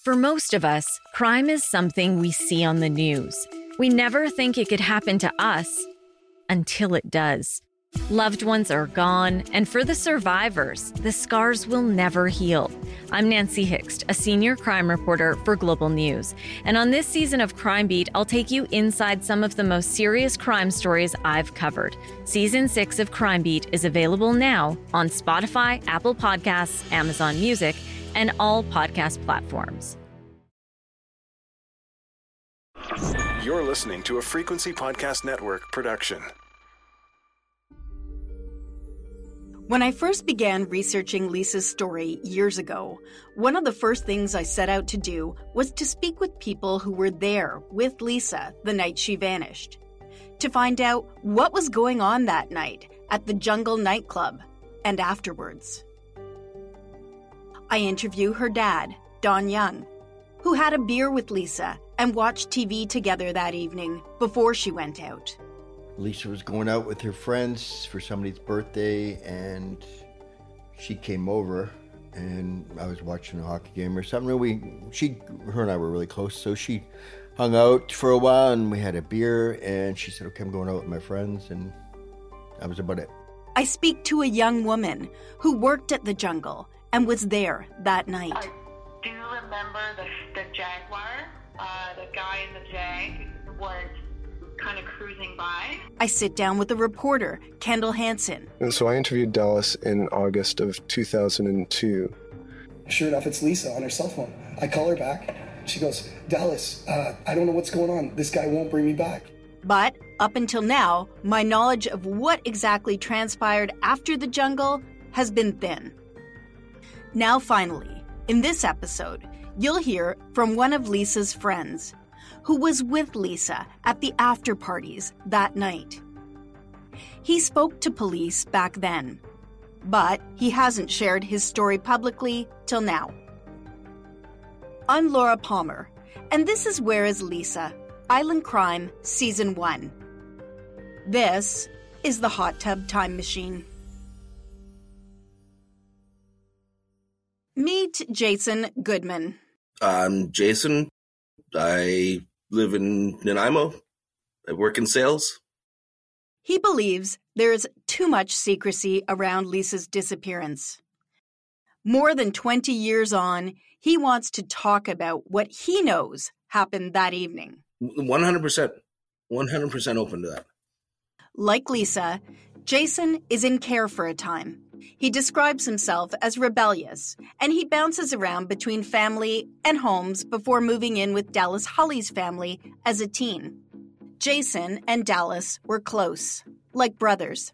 For most of us, crime is something we see on the news. We never think it could happen to us until it does. Loved ones are gone, and for the survivors, the scars will never heal. I'm Nancy Hixt, a senior crime reporter for Global News. And on this season of Crime Beat, I'll take you inside some of the most serious crime stories I've covered. Season 6 of Crime Beat is available now on Spotify, Apple Podcasts, Amazon Music, and all podcast platforms. You're listening to a Frequency Podcast Network production. When I first began researching Lisa's story years ago, one of the first things I set out to do was to speak with people who were there with Lisa the night she vanished, to find out what was going on that night at the Jungle nightclub and afterwards. I interview her dad, Don Young, who had a beer with Lisa and watched TV together that evening before she went out. Lisa was going out with her friends for somebody's birthday, and she came over, and I was watching a hockey game or something. Her and I were really close, so she hung out for a while, and we had a beer, and she said, okay, I'm going out with my friends, and that was about it. I speak to a young woman who worked at the Jungle and was there that night. I do remember the Jaguar. The guy in the Jag was kind of cruising by. I sit down with the reporter, Kendall Hansen. And so I interviewed Dallas in August of 2002. Sure enough, it's Lisa on her cell phone. I call her back. She goes, Dallas, I don't know what's going on. This guy won't bring me back. But up until now, my knowledge of what exactly transpired after the Jungle has been thin. Now finally, in this episode, you'll hear from one of Lisa's friends who was with Lisa at the after-parties that night. He spoke to police back then, but he hasn't shared his story publicly till now. I'm Laura Palmer, and this is Where is Lisa? Island Crime Season 1. This is the Hot Tub Time Machine. Meet Jason Goodman. I'm Jason. I live in Nanaimo. I work in sales. He believes there's too much secrecy around Lisa's disappearance. More than 20 years on, he wants to talk about what he knows happened that evening. 100%. 100% open to that. Like Lisa, Jason is in care for a time. He describes himself as rebellious, and he bounces around between family and homes before moving in with Dallas Holly's family as a teen. Jason and Dallas were close, like brothers.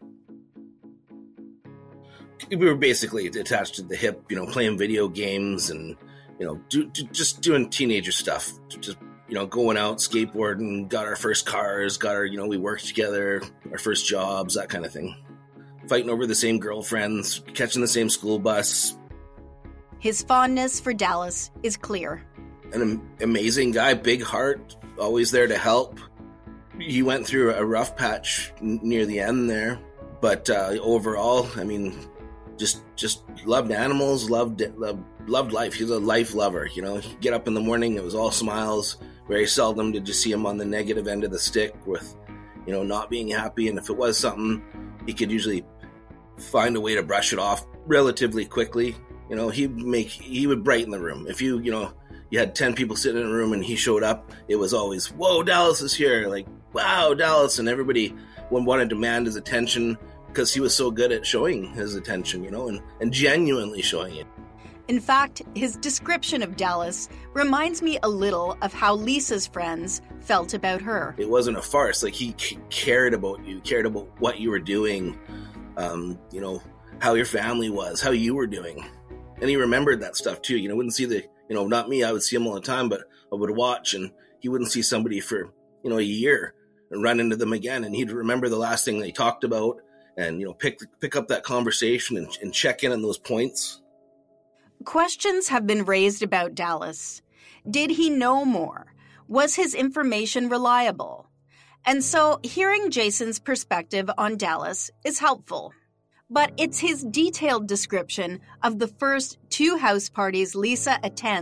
We were basically attached to the hip, playing video games and, just doing teenager stuff. Just, going out, skateboarding, got our first cars, we worked together, our first jobs, that kind of thing. Fighting over the same girlfriends, catching the same school bus. His fondness for Dallas is clear. An amazing guy, big heart, always there to help. He went through a rough patch near the end there, but overall, just loved animals, loved life. He's a life lover, He'd get up in the morning, it was all smiles. Very seldom did you see him on the negative end of the stick with, not being happy. And if it was something, he could usually find a way to brush it off relatively quickly. He would brighten the room. If you had 10 people sitting in a room and he showed up, it was always, whoa, Dallas is here. Like, wow, Dallas. And everybody wanted to demand his attention because he was so good at showing his attention, and genuinely showing it. In fact, his description of Dallas reminds me a little of how Lisa's friends felt about her. It wasn't a farce. Like, he cared about you, cared about what you were doing, how your family was, how you were doing. And he remembered that stuff too. Wouldn't see not me, I would see him all the time, but I would watch and he wouldn't see somebody for, a year and run into them again. And he'd remember the last thing they talked about and, pick up that conversation and check in on those points. Questions have been raised about Dallas. Did he know more? Was his information reliable? And so hearing Jason's perspective on Dallas is helpful. But it's his detailed description of the first 2 house parties Lisa attends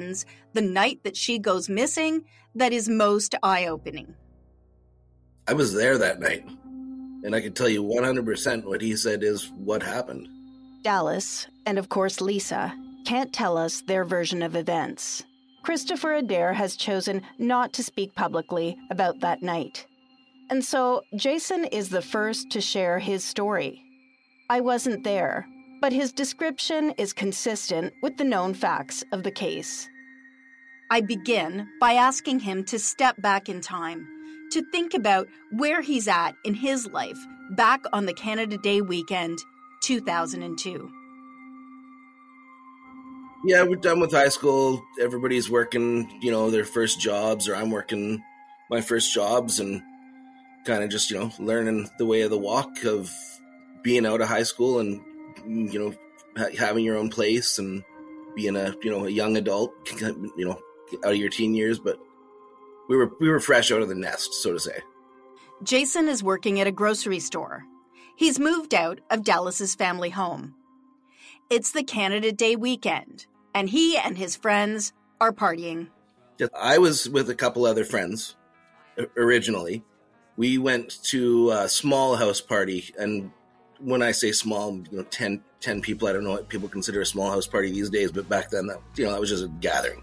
the night that she goes missing, that is most eye-opening. I was there that night, and I can tell you 100% what he said is what happened. Dallas, and of course Lisa, can't tell us their version of events. Christopher Adair has chosen not to speak publicly about that night. And so Jason is the first to share his story. I wasn't there, but his description is consistent with the known facts of the case. I begin by asking him to step back in time, to think about where he's at in his life back on the Canada Day weekend, 2002. Yeah, we're done with high school. Everybody's working, their first jobs, or I'm working my first jobs, and kind of just, learning the way of the walk of being out of high school and, having your own place and being a young adult, out of your teen years. But we were fresh out of the nest, so to say. Jason is working at a grocery store. He's moved out of Dallas's family home. It's the Canada Day weekend, and he and his friends are partying. I was with a couple other friends originally. We went to a small house party, and when I say small, 10 people. I don't know what people consider a small house party these days, but back then, that was just a gathering.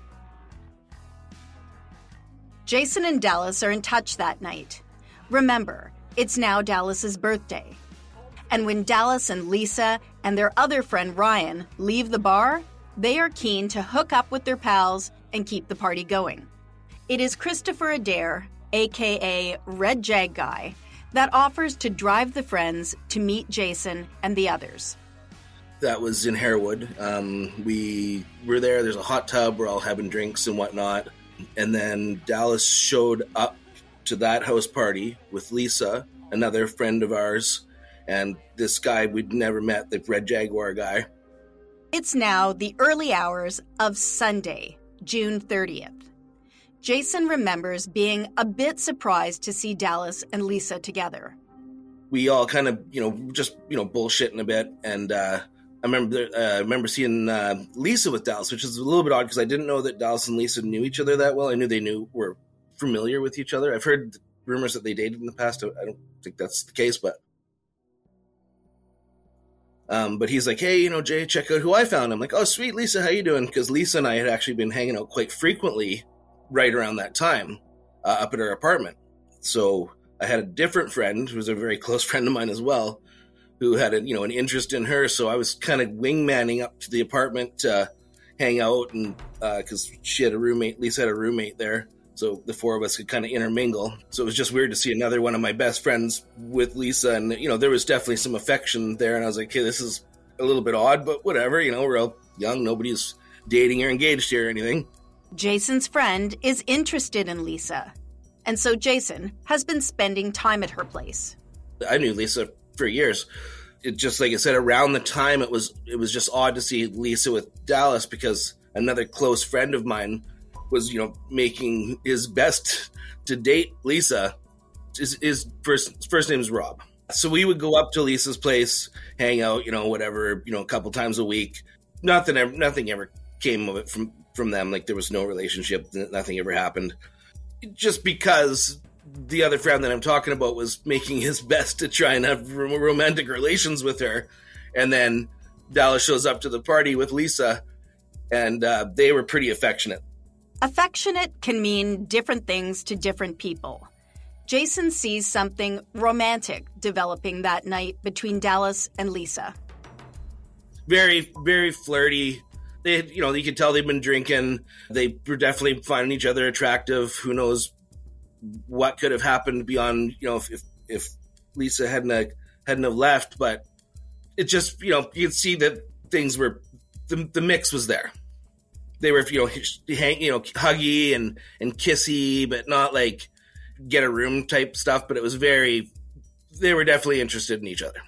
Jason and Dallas are in touch that night. Remember, it's now Dallas's birthday. And when Dallas and Lisa and their other friend Ryan leave the bar, they are keen to hook up with their pals and keep the party going. It is Christopher Adair, aka Red Jag Guy, that offers to drive the friends to meet Jason and the others. That was in Harewood. We were there. There's a hot tub. We're all having drinks and whatnot. And then Dallas showed up to that house party with Lisa, another friend of ours, and this guy we'd never met, the Red Jaguar guy. It's now the early hours of Sunday, June 30th. Jason remembers being a bit surprised to see Dallas and Lisa together. We all kind of, just, bullshitting a bit. And I remember seeing Lisa with Dallas, which is a little bit odd because I didn't know that Dallas and Lisa knew each other that well. I knew were familiar with each other. I've heard rumors that they dated in the past. I don't think that's the case, but he's like, hey, Jay, check out who I found. I'm like, oh, sweet, Lisa, how you doing? Because Lisa and I had actually been hanging out quite frequently right around that time up at our apartment. So I had a different friend who was a very close friend of mine as well, who had an interest in her. So I was kind of wingmanning up to the apartment to hang out, and because she had a roommate, Lisa had a roommate there. So the four of us could kind of intermingle. So it was just weird to see another one of my best friends with Lisa. And, there was definitely some affection there. And I was like, hey, this is a little bit odd, but whatever. We're all young. Nobody's dating or engaged here or anything. Jason's friend is interested in Lisa. And so Jason has been spending time at her place. I knew Lisa for years. It just, like I said, around the time it was just odd to see Lisa with Dallas, because another close friend of mine was, making his best to date Lisa. His first name is Rob. So we would go up to Lisa's place, hang out, whatever, a couple times a week. Nothing ever came of it from them. Like, there was no relationship. Nothing ever happened. Just because the other friend that I'm talking about was making his best to try and have romantic relations with her. And then Dallas shows up to the party with Lisa, and they were pretty affectionate. Affectionate can mean different things to different people. Jason sees something romantic developing that night between Dallas and Lisa. Very, very flirty. They, you could tell they've been drinking. They were definitely finding each other attractive. Who knows what could have happened beyond, if Lisa hadn't have left. But it just, you could see that things were, the mix was there. They were, huggy and kissy, but not like get a room type stuff. But it was they were definitely interested in each other.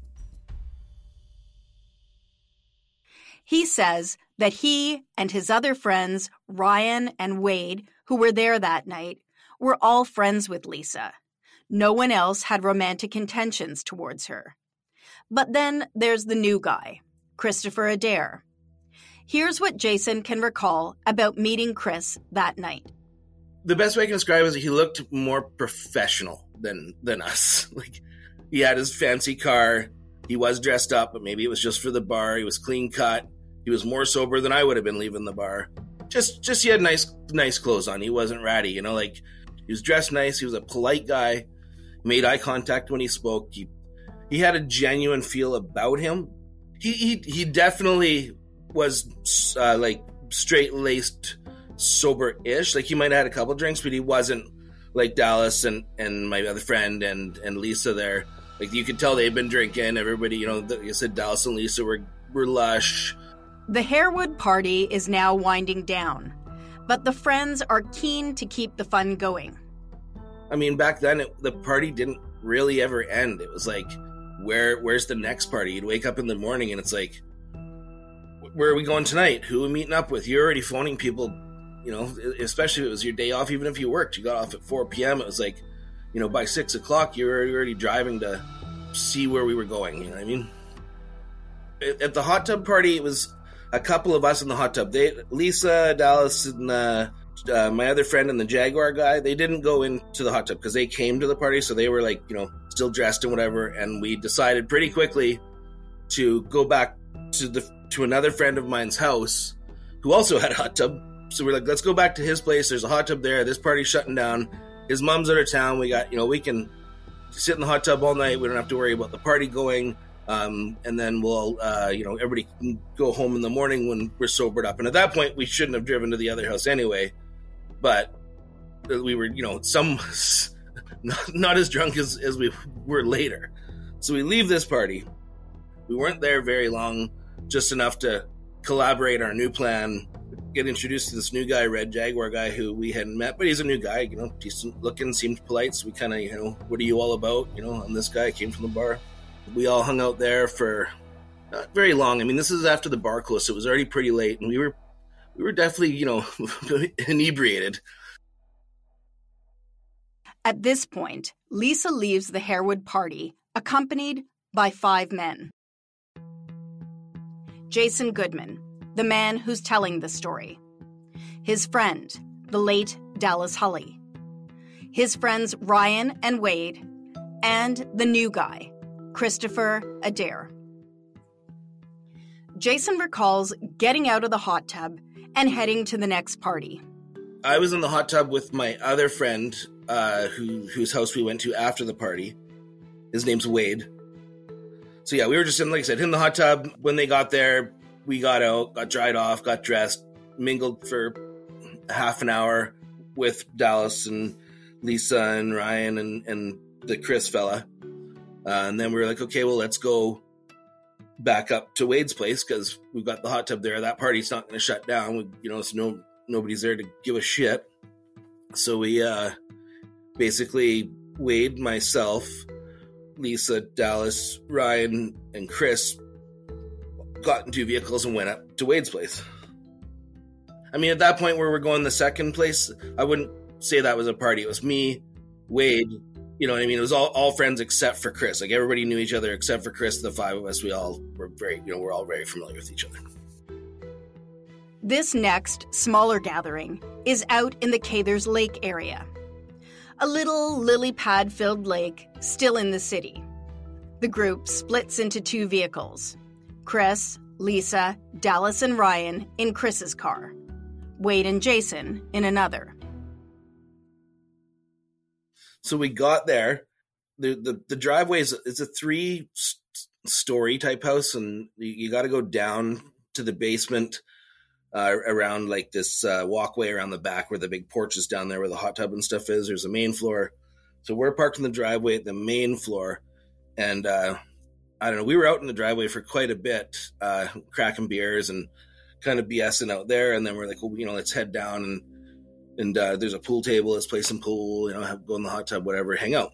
He says that he and his other friends, Ryan and Wade, who were there that night, were all friends with Lisa. No one else had romantic intentions towards her. But then there's the new guy, Christopher Adair. Here's what Jason can recall about meeting Chris that night. The best way I can describe it is he looked more professional than us. Like, he had his fancy car. He was dressed up, but maybe it was just for the bar. He was clean cut. He was more sober than I would have been leaving the bar. Just he had nice clothes on. He wasn't ratty, like he was dressed nice. He was a polite guy. He made eye contact when he spoke. He had a genuine feel about him. He definitely was like straight-laced, sober-ish. Like, he might have had a couple drinks, but he wasn't like Dallas and my other friend and Lisa there. Like, you could tell they'd been drinking. Everybody, like I said, Dallas and Lisa were lush. The Harewood party is now winding down, but the friends are keen to keep the fun going. I mean, back then, the party didn't really ever end. It was like, where's the next party? You'd wake up in the morning and it's like, where are we going tonight? Who are we meeting up with? You're already phoning people, especially if it was your day off. Even if you worked, you got off at 4 p.m. It was like, by 6 o'clock, you were already driving to see where we were going. You know what I mean? At the hot tub party, it was a couple of us in the hot tub. Lisa, Dallas, and my other friend and the Jaguar guy, they didn't go into the hot tub because they came to the party, so they were like, still dressed and whatever. And we decided pretty quickly to go back to another friend of mine's house who also had a hot tub. So we're like, let's go back to his place. There's a hot tub there. This party's shutting down. His mom's out of town. We got, we can sit in the hot tub all night. We don't have to worry about the party going. And then we'll, everybody can go home in the morning when we're sobered up. And at that point, we shouldn't have driven to the other house anyway. But we were, not as drunk as we were later. So we leave this party. We weren't there very long, just enough to collaborate our new plan, get introduced to this new guy, Red Jaguar guy, who we hadn't met, but he's a new guy, decent looking, seemed polite. So we kind of, what are you all about? And this guy came from the bar. We all hung out there for not very long. I mean, this is after the bar closed, so it was already pretty late, and we were definitely, inebriated. At this point, Lisa leaves the Harewood party, accompanied by 5 men. Jason Goodman, the man who's telling the story. His friend, the late Dallas Hulley. His friends Ryan and Wade, and the new guy, Christopher Adair. Jason recalls getting out of the hot tub and heading to the next party. I was in the hot tub with my other friend, whose house we went to after the party. His name's Wade. So yeah, we were just in, like I said, in the hot tub. When they got there, we got out, got dried off, got dressed, mingled for half an hour with Dallas and Lisa and Ryan and the Chris fella. And then we were like, okay, well, let's go back up to Wade's place because we've got the hot tub there. That party's not going to shut down. So nobody's there to give a shit. So we basically, Wade, myself, Lisa, Dallas, Ryan, and Chris got in 2 vehicles and went up to Wade's place. I mean, at that point where we're going the second place, I wouldn't say that was a party. It was me, Wade, you know what I mean? It was all friends except for Chris. Like, everybody knew each other except for Chris. The 5 of us, we all were we're all very familiar with each other. This next, smaller gathering is out in the Cathers Lake area. A little lily pad-filled lake still in the city. The group splits into 2 vehicles. Chris, Lisa, Dallas, and Ryan in Chris's car. Wade and Jason in another. So we got there. The driveway is a 3-story type house, and you got to go down to the basement around like this walkway around the back where the big porch is down there where the hot tub and stuff is. There's a main floor. So we're parked in the driveway at the main floor, and I don't know, we were out in the driveway for quite a bit, cracking beers and kind of BSing out there. And then we're like, well, let's head down and there's a pool table. Let's play some pool, go in the hot tub, whatever, hang out.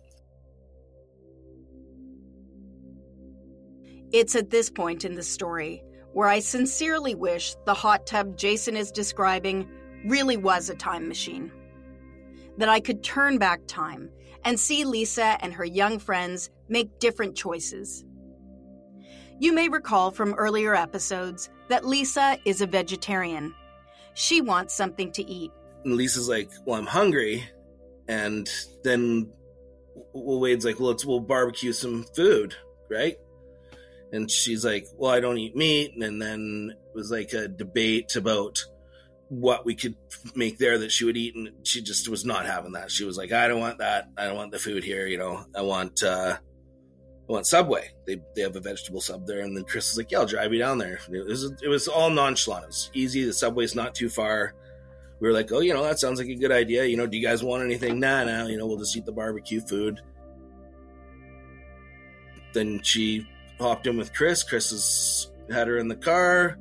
It's at this point in the story where I sincerely wish the hot tub Jason is describing really was a time machine. That I could turn back time and see Lisa and her young friends make different choices. You may recall from earlier episodes that Lisa is a vegetarian. She wants something to eat. And Lisa's like, well, I'm hungry. And then Wade's like, well, we'll barbecue some food, right? And she's like, well, I don't eat meat. And then it was like a debate about what we could make there that she would eat. And she just was not having that. She was like, I don't want that. I don't want the food here. You know, I want Subway. They have a vegetable sub there. And then Chris was like, yeah, I'll drive you down there. It was all nonchalant. It was easy. The Subway's not too far. We were like, oh, you know, that sounds like a good idea. You know, do you guys want anything? Nah, you know, we'll just eat the barbecue food. Then she hopped in with Chris. Chris had her in the car.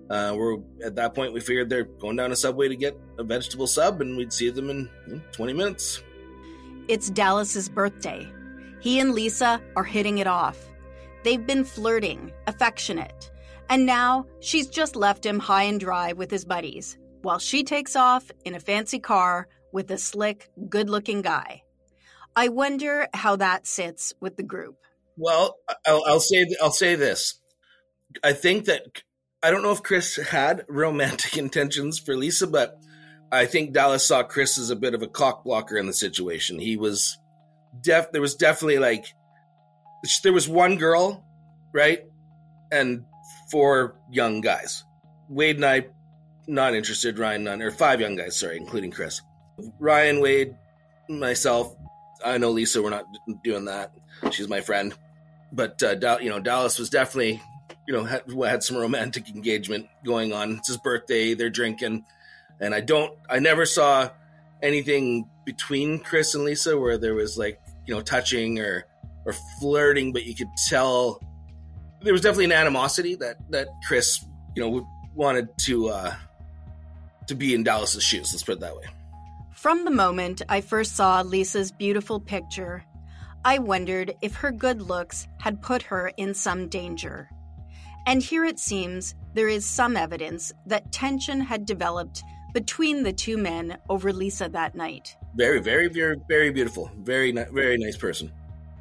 At that point, we figured they're going down to Subway to get a vegetable sub, and we'd see them in 20 minutes. It's Dallas's birthday. He and Lisa are hitting it off. They've been flirting, affectionate, and now she's just left him high and dry with his buddies, while she takes off in a fancy car with a slick, good-looking guy. I wonder how that sits with the group. Well, I'll say this. I think that I don't know if Chris had romantic intentions for Lisa, but I think Dallas saw Chris as a bit of a cock blocker in the situation. He was there was definitely like there was one girl, right, and 4 young guys. Wade and I not interested. Ryan none, or 5 young guys, sorry, including Chris. Ryan, Wade, myself. I know Lisa. We're not doing that. She's my friend. But, Dallas was definitely, had some romantic engagement going on. It's his birthday. They're drinking. And I never saw anything between Chris and Lisa where there was like, touching or flirting, but you could tell there was definitely an animosity that Chris, wanted to be in Dallas's shoes. Let's put it that way. From the moment I first saw Lisa's beautiful picture, I wondered if her good looks had put her in some danger. And here it seems there is some evidence that tension had developed between the 2 men over Lisa that night. Very, very, very, very beautiful. Very nice person.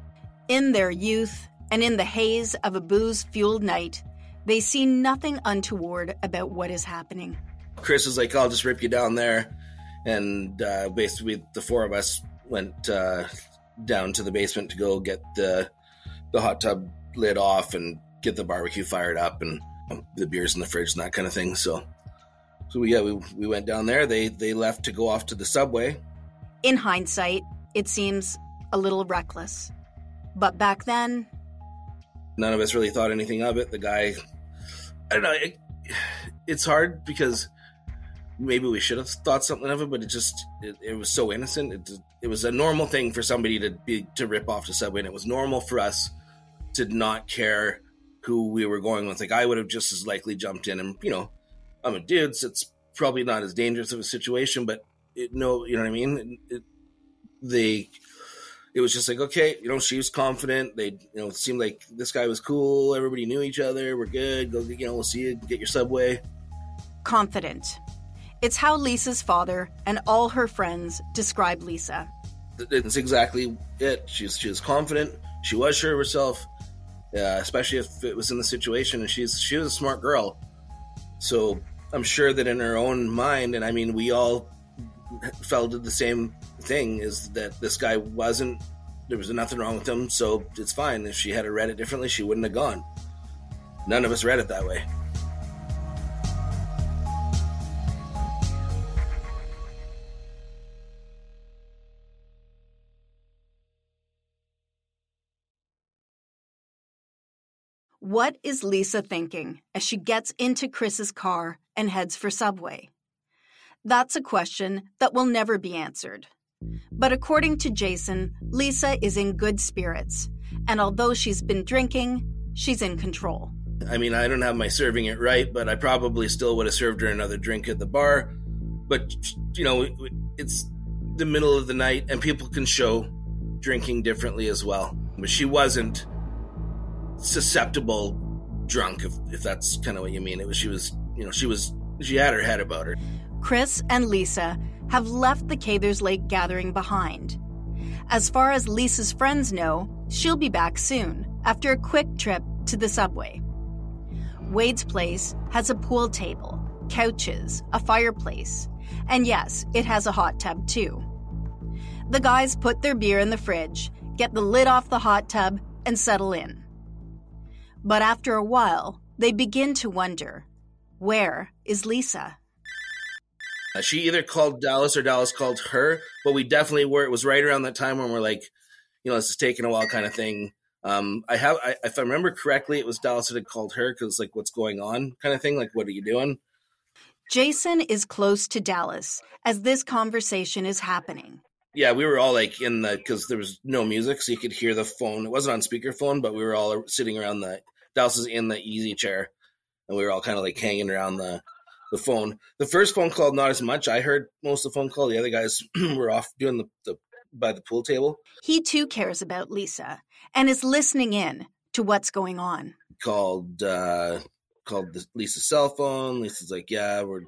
In their youth and in the haze of a booze-fueled night, they see nothing untoward about what is happening. Chris is like, I'll just rip you down there. And basically the 4 of us went down to the basement to go get the hot tub lid off and get the barbecue fired up and the beers in the fridge and that kind of thing. So we went down there. They left to go off to the Subway. In hindsight, it seems a little reckless. But back then, none of us really thought anything of it. The guy, I don't know. It's hard because maybe we should have thought something of it, but it was so innocent. It was a normal thing for somebody to rip off the Subway, and it was normal for us to not care who we were going with. Like, I would have just as likely jumped in, and I'm a dude, so it's probably not as dangerous of a situation, but you know what I mean? It was just like, okay, she was confident. It seemed like this guy was cool. Everybody knew each other. We're good. Go, we'll see you. Get your Subway. Confident. It's how Lisa's father and all her friends describe Lisa. It's exactly it. She was confident. She was sure of herself, especially if it was in the situation. And she was a smart girl. So I'm sure that in her own mind, and I mean, we all felt the same thing, is that this guy there was nothing wrong with him, so it's fine. If she had read it differently, she wouldn't have gone. None of us read it that way. What is Lisa thinking as she gets into Chris's car and heads for Subway? That's a question that will never be answered. But according to Jason, Lisa is in good spirits, and although she's been drinking, she's in control. I mean, I don't have my serving it right, but I probably still would have served her another drink at the bar. But, it's the middle of the night, and people can show drinking differently as well. But she wasn't susceptible drunk, if that's kind of what you mean. She had her head about her. Chris and Lisa have left the Cathers Lake gathering behind. As far as Lisa's friends know, she'll be back soon after a quick trip to the Subway. Wade's place has a pool table, couches, a fireplace, and yes, it has a hot tub too. The guys put their beer in the fridge, get the lid off the hot tub, and settle in. But after a while, they begin to wonder, where is Lisa? She either called Dallas or Dallas called her, but we definitely were. It was right around that time when we're like, this is taking a while kind of thing. If I remember correctly, it was Dallas that had called her because like, what's going on kind of thing? Like, what are you doing? Jason is close to Dallas as this conversation is happening. Yeah, we were all like because there was no music, so you could hear the phone. It wasn't on speakerphone, but we were all sitting around Dallas is in the easy chair, and we were all kind of like hanging around the phone. The first phone call, not as much. I heard most of the phone call. The other guys were off doing the by the pool table. He too cares about Lisa and is listening in to what's going on. Called Lisa's cell phone. Lisa's like, yeah, we're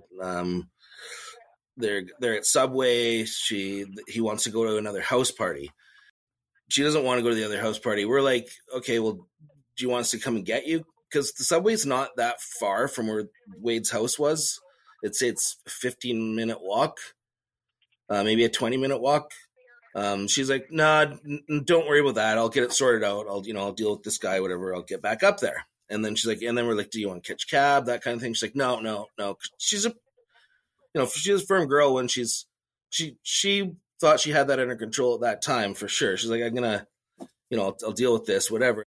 they're at Subway. He wants to go to another house party. She doesn't want to go to the other house party. We're like, okay, well, do you want us to come and get you? Because the Subway's not that far from where Wade's house was. It's a 15-minute walk, maybe a 20-minute walk. She's like, nah, don't worry about that. I'll get it sorted out. I'll deal with this guy, whatever. I'll get back up there. And then she's like, and then we're like, do you want to catch a cab? That kind of thing. She's like, no. She's she's a firm girl when she thought she had that under control at that time for sure. She's like, I'm gonna, I'll deal with this, whatever.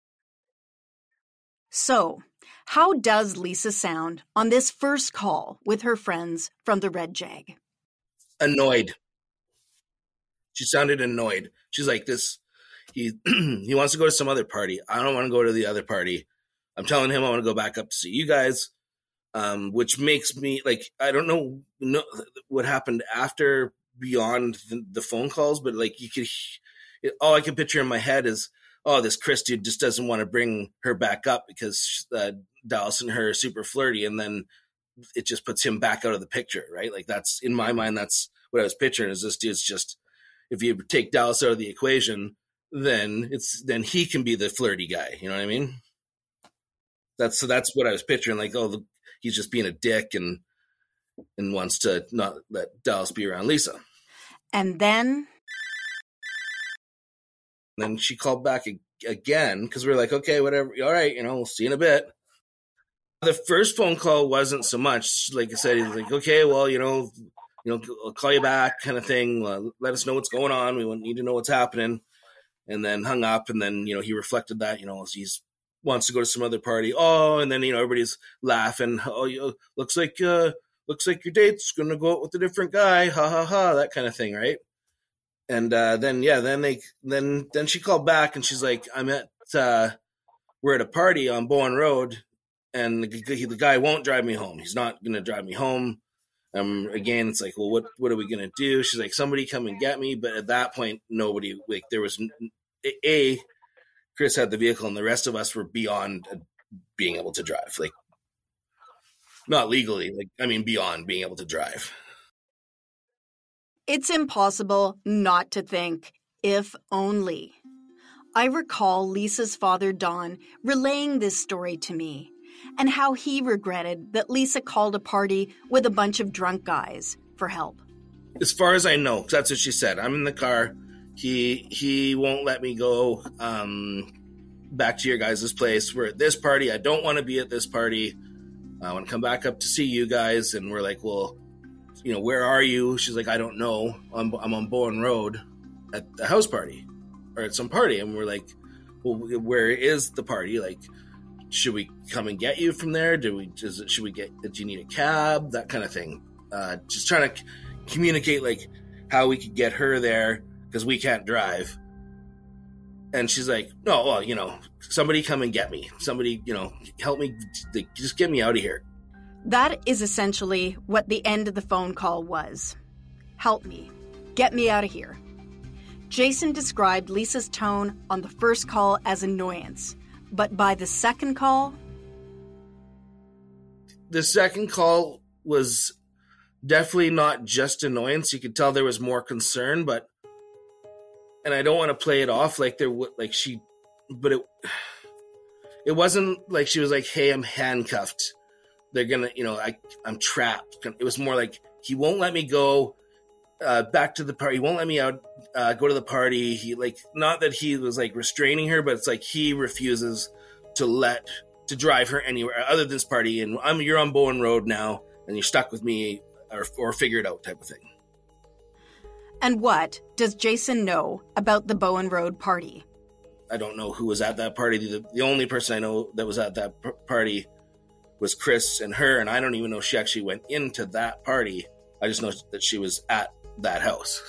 So, how does Lisa sound on this first call with her friends from the Red Jag? Annoyed. She sounded annoyed. She's like, he wants to go to some other party. I don't want to go to the other party. I'm telling him I want to go back up to see you guys, which makes me like, I don't know what happened after beyond the phone calls, but like all I can picture in my head is, oh, this Chris dude just doesn't want to bring her back up because Dallas and her are super flirty, and then it just puts him back out of the picture, right? Like that's, in my mind, that's what I was picturing, is this dude's just, if you take Dallas out of the equation, then he can be the flirty guy. You know what I mean? That's what I was picturing. Like, oh, he's just being a dick and wants to not let Dallas be around Lisa. And then she called back again because we were like, okay, whatever. All right, we'll see you in a bit. The first phone call wasn't so much. Like I said, he's like, okay, well, I'll call you back kind of thing. Let us know what's going on. We need to know what's happening. And then hung up. And then, he reflected that, he wants to go to some other party. Oh, and then, everybody's laughing. Oh, looks like your date's going to go out with a different guy. Ha, ha, ha. That kind of thing, right? And then she called back and she's like, we're at a party on Bowen Road and the guy won't drive me home. He's not going to drive me home. Again, it's like, well, what are we going to do? She's like, somebody come and get me. But at that point, nobody, like, there was Chris had the vehicle and the rest of us were beyond being able to drive. Like, not legally, beyond being able to drive. It's impossible not to think, if only. I recall Lisa's father, Don, relaying this story to me, and how he regretted that Lisa called a party with a bunch of drunk guys for help. As far as I know, that's what she said. I'm in the car. He won't let me go back to your guys' place. We're at this party. I don't want to be at this party. I want to come back up to see you guys. And we're like, well, where are you? She's like, I don't know. I'm on Bowen Road at the house party or at some party. And we're like, well, where is the party? Like, should we come and get you from there? Do you need a cab? That kind of thing. Just trying to communicate like how we could get her there because we can't drive. And she's like, no, well, somebody come and get me. Somebody, help me. Just get me out of here. That is essentially what the end of the phone call was. Help me. Get me out of here. Jason described Lisa's tone on the first call as annoyance, but by the second call... The second call was definitely not just annoyance. You could tell there was more concern, and I don't want to play it off like there would, like she, but it wasn't like she was like, hey, I'm handcuffed. They're gonna, I'm trapped. It was more like, he won't let me go back to the party. He won't let me out, go to the party. He not that he was like restraining her, but it's like he refuses to drive her anywhere other than this party. And you're on Bowen Road now, and you're stuck with me, or figure it out type of thing. And what does Jason know about the Bowen Road party? I don't know who was at that party. The only person I know that was at that party was Chris and her, and I don't even know if she actually went into that party. I just know that she was at that house.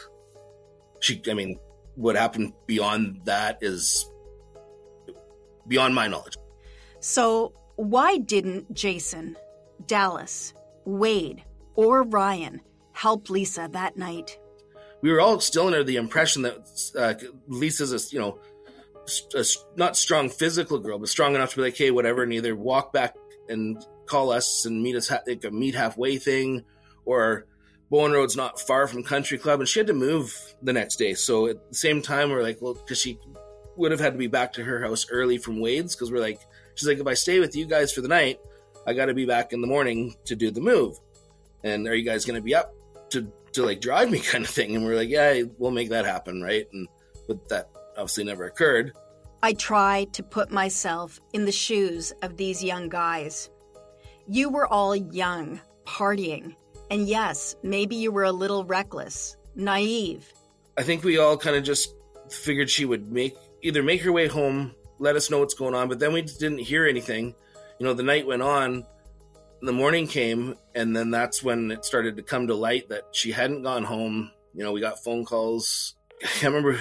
What happened beyond that is beyond my knowledge. So why didn't Jason, Dallas, Wade, or Ryan help Lisa that night? We were all still under the impression that Lisa's a not strong physical girl, but strong enough to be like, hey, whatever, and either walk back and call us and meet us like a meet halfway thing, or Bowen Road's not far from Country Club, and she had to move the next day. So at the same time, we're like, well, because she would have had to be back to her house early from Wade's, because she's like, if I stay with you guys for the night, I got to be back in the morning to do the move. And are you guys going to be up to like drive me kind of thing? And we're like, yeah, we'll make that happen, right? But that obviously never occurred. I try to put myself in the shoes of these young guys. You were all young, partying. And yes, maybe you were a little reckless, naive. I think we all kind of just figured she would either make her way home, let us know what's going on, but then we didn't hear anything. The night went on, the morning came, and then that's when it started to come to light that she hadn't gone home. We got phone calls. I can't remember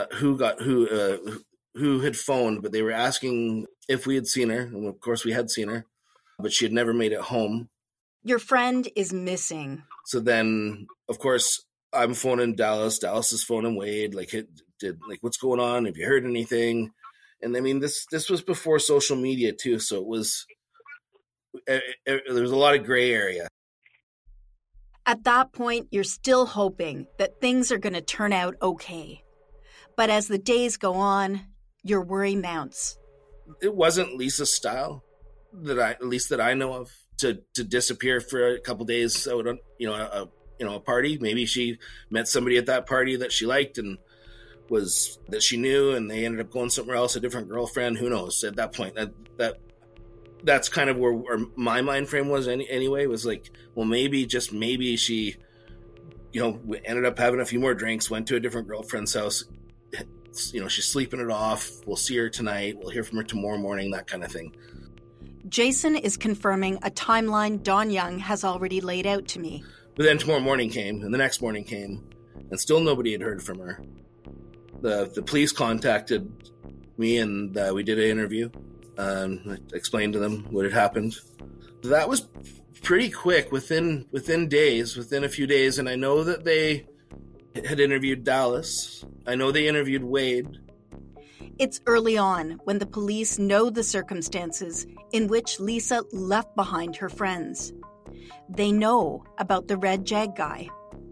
who had phoned, but they were asking if we had seen her, and of course we had seen her, but she had never made it home. Your friend is missing. So then, of course, I'm phoning Dallas. Dallas is phoning Wade. What's going on? Have you heard anything? And this was before social media too, so there was a lot of gray area. At that point, you're still hoping that things are going to turn out okay. But as the days go on, your worry mounts. It wasn't Lisa's style at least that I know of, to disappear for a couple days out on a party. Maybe she met somebody at that party that she liked and that she knew, and they ended up going somewhere else, a different girlfriend. Who knows? At that point, that's kind of where my mind frame was anyway. Was like, well, maybe she, ended up having a few more drinks, went to a different girlfriend's house. She's sleeping it off. We'll see her tonight. We'll hear from her tomorrow morning, that kind of thing. Jason is confirming a timeline Don Young has already laid out to me. But then tomorrow morning came, and the next morning came, and still nobody had heard from her. The police contacted me, and we did an interview. I explained to them what had happened. That was pretty quick, within a few days, and I know that they had interviewed Dallas. I know they interviewed Wade. It's early on when the police know the circumstances in which Lisa left behind her friends. They know about the Red Jag guy.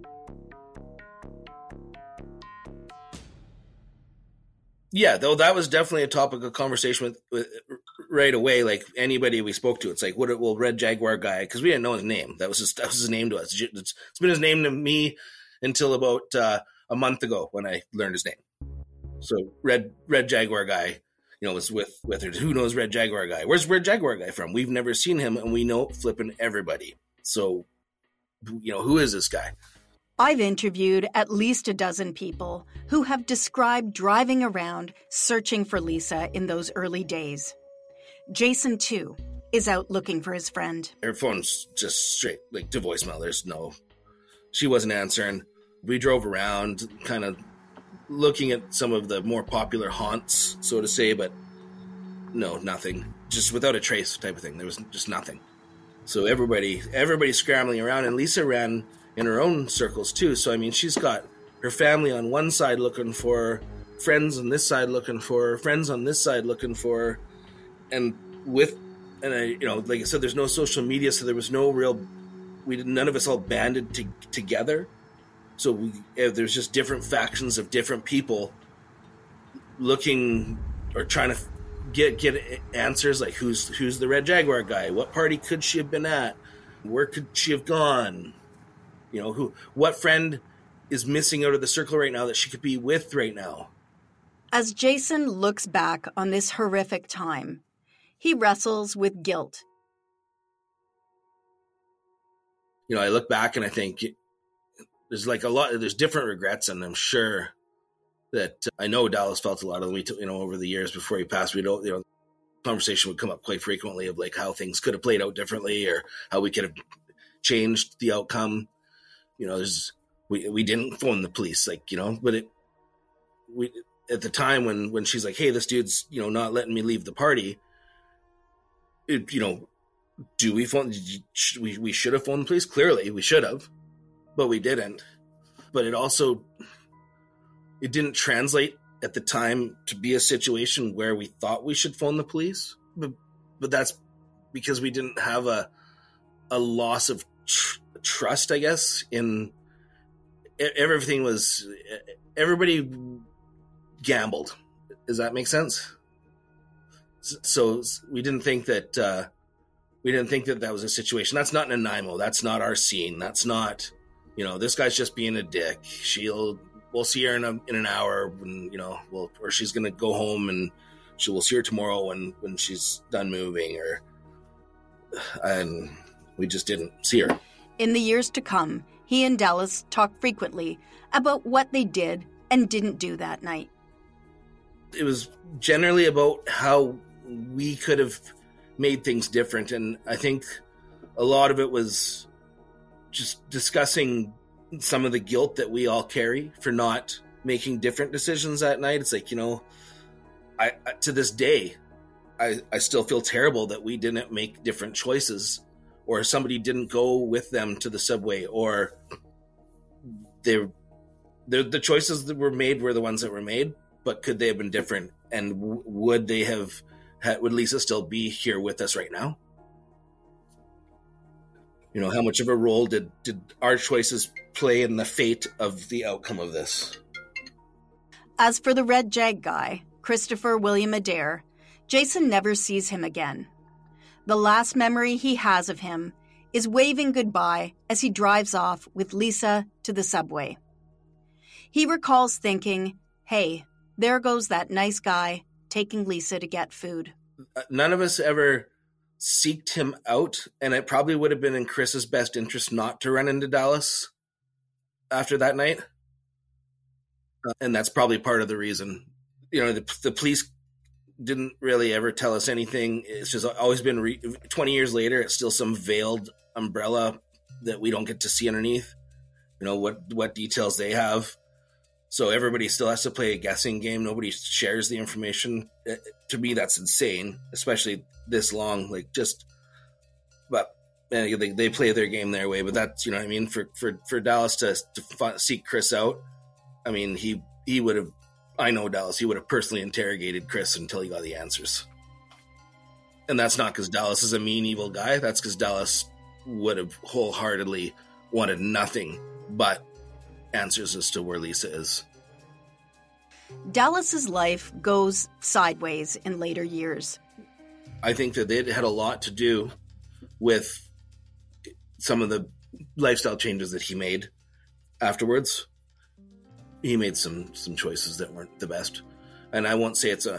Yeah, though that was definitely a topic of conversation with right away. Like anybody we spoke to, it's like, Red Jaguar guy? Because we didn't know his name. That was his name to us. It's been his name to me until about a month ago when I learned his name. So Red Jaguar guy, was with her. Who knows Red Jaguar guy? Where's Red Jaguar guy from? We've never seen him, and we know flipping everybody. So, who is this guy? I've interviewed at least a dozen people who have described driving around searching for Lisa in those early days. Jason, too, is out looking for his friend. Her phone's just straight, to voicemail. She wasn't answering. We drove around, kind of looking at some of the more popular haunts, so to say, but no, nothing. Just without a trace type of thing. There was just nothing. So everybody's scrambling around, and Lisa ran in her own circles too. So, she's got her family on one side looking for her, friends on this side looking for her, friends on this side looking for her. And like I said, there's no social media, so there was no none of us all banded together. So there's just different factions of different people looking or trying to get answers like who's the Red Jaguar guy? What party could she have been at? Where could she have gone? You know, what friend is missing out of the circle right now that she could be with right now? As Jason looks back on this horrific time, he wrestles with guilt. You know, I look back and I think there's there's different regrets, and I'm sure that I know Dallas felt a lot of them, you know, over the years before he passed. Conversation would come up quite frequently of like how things could have played out differently or how we could have changed the outcome. You know, we didn't phone the police, like, you know, but at the time when she's like, hey, this dude's, you know, not letting me leave the party, you know, do we phone? We should have phoned the police. Clearly, we should have, but we didn't. But it didn't translate at the time to be a situation where we thought we should phone the police. But that's because we didn't have a loss of trust, I guess. In everybody gambled. Does that make sense? So we didn't think that that was a situation. That's not Nanaimo. That's not our scene. That's not, you know, this guy's just being a dick. We'll see her in an hour when, you know, or she's going to go home and we'll see her tomorrow when she's done moving, and we just didn't see her. In the years to come, he and Dallas talk frequently about what they did and didn't do that night. It was generally about how we could have made things different. And I think a lot of it was just discussing some of the guilt that we all carry for not making different decisions that night. It's like, you know, I to this day, I still feel terrible that we didn't make different choices, or somebody didn't go with them to the subway, or the choices that were made were the ones that were made, but could they have been different? And would Lisa still be here with us right now? You know, how much of a role did our choices play in the fate of the outcome of this? As for the Red Jag guy, Christopher William Adair, Jason never sees him again. The last memory he has of him is waving goodbye as he drives off with Lisa to the subway. He recalls thinking, hey, there goes that nice guy taking Lisa to get food. None of us ever seeked him out, and it probably would have been in Chris's best interest not to run into Dallas after that night. And that's probably part of the reason. You know, the police didn't really ever tell us anything. It's just always been 20 years later, it's still some veiled umbrella that we don't get to see underneath, you know, what details they have. So everybody still has to play a guessing game. Nobody shares the information. To me, that's insane, especially this long. But they play their game their way. But that's, you know what I mean? For Dallas to seek Chris out, I mean, he would have, I know Dallas, he would have personally interrogated Chris until he got the answers. And that's not because Dallas is a mean, evil guy. That's because Dallas would have wholeheartedly wanted nothing but answers as to where Lisa is. Dallas's life goes sideways in later years. I think that it had a lot to do with some of the lifestyle changes that he made afterwards. He made some choices that weren't the best. And I won't say it's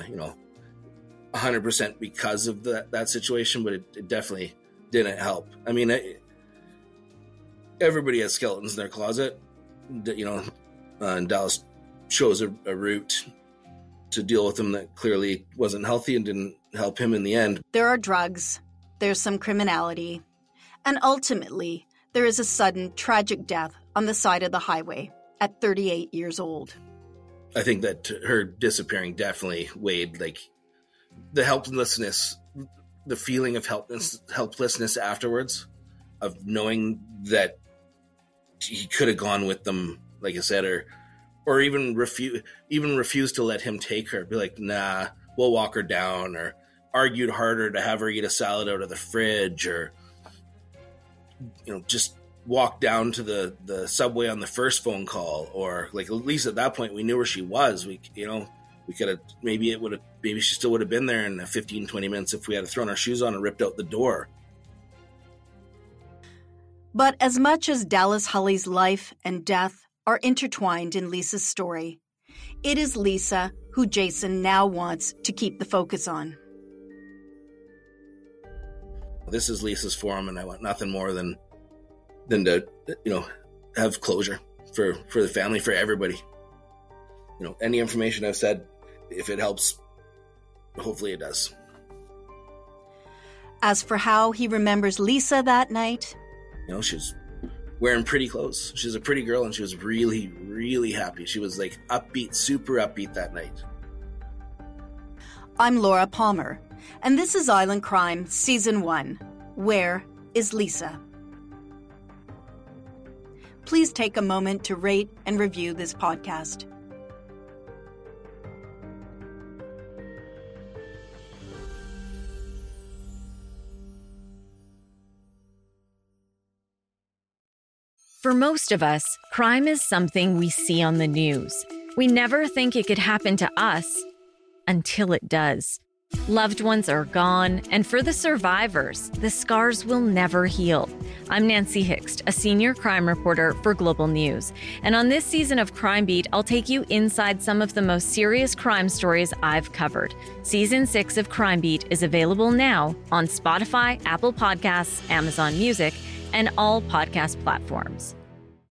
100% because of that situation, but it definitely didn't help. I mean, everybody has skeletons in their closet. You know, and Dallas chose a route to deal with them that clearly wasn't healthy and didn't help him in the end. There are drugs, there's some criminality, and ultimately, there is a sudden, tragic death on the side of the highway at 38 years old. I think that her disappearing definitely weighed, like, the helplessness, the feeling of helplessness afterwards, of knowing that he could have gone with them, like I said, or even refused to let him take her. Be like, nah, we'll walk her down, or argued harder to have her eat a salad out of the fridge, or, you know, just walk down to the subway on the first phone call, or, like, at least at that point we knew where she was. We, you know, We could have, maybe she still would have been there in 15, 20 minutes if we had thrown our shoes on and ripped out the door. But as much as Dallas Hulley's life and death are intertwined in Lisa's story, it is Lisa who Jason now wants to keep the focus on. This is Lisa's forum, and I want nothing more than to, have closure for the family, for everybody. Any information I've said, if it helps, hopefully it does. As for how he remembers Lisa that night, she was wearing pretty clothes. She's a pretty girl, and she was really, really happy. She was like upbeat, super upbeat that night. I'm Laura Palmer, and this is Island Crime Season 1, Where is Lisa? Please take a moment to rate and review this podcast. For most of us, crime is something we see on the news. We never think it could happen to us until it does. Loved ones are gone, and for the survivors, the scars will never heal. I'm Nancy Hixt, a senior crime reporter for Global News. And on this season of Crime Beat, I'll take you inside some of the most serious crime stories I've covered. Season 6 of Crime Beat is available now on Spotify, Apple Podcasts, Amazon Music, and all podcast platforms.